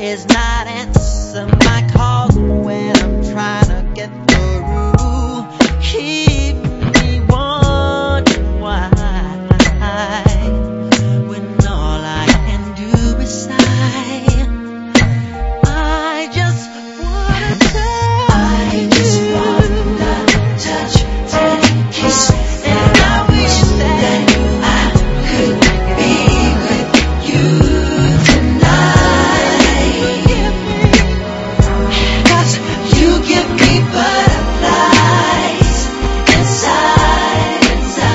is not answer my calls when I'm trying to get through. Keep me wondering why, when all I can do is sigh. I just wanna touch, and kiss, and I wish that I could be with you tonight. 'Cause you give me butterflies inside,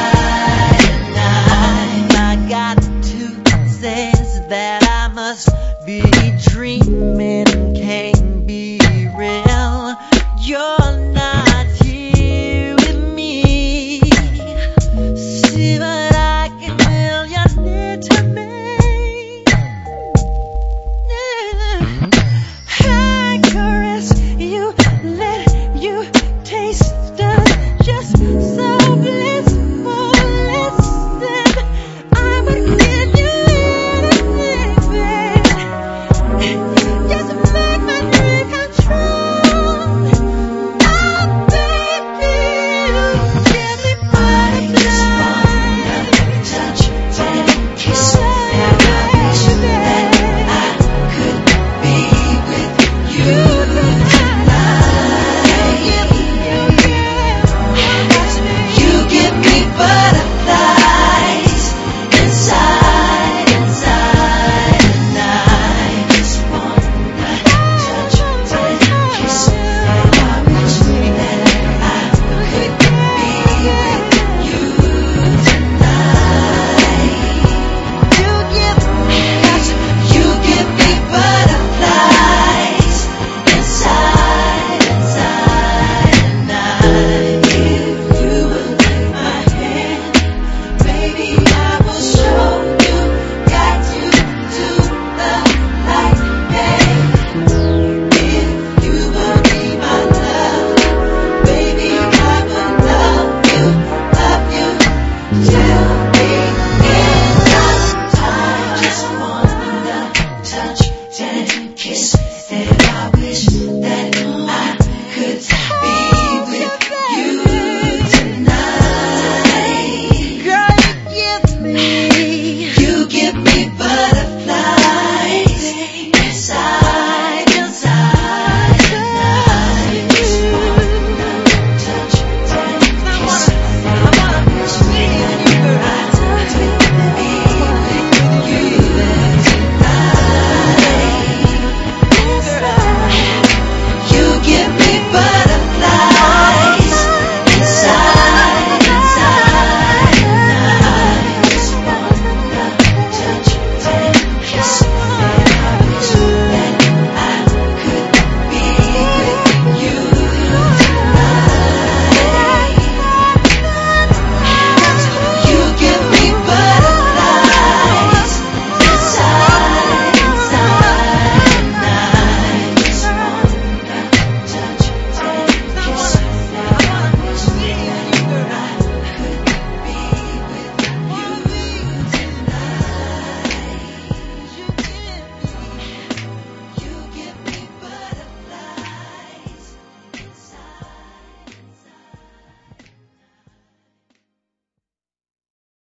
and I got to sense that I must be dreaming, can't be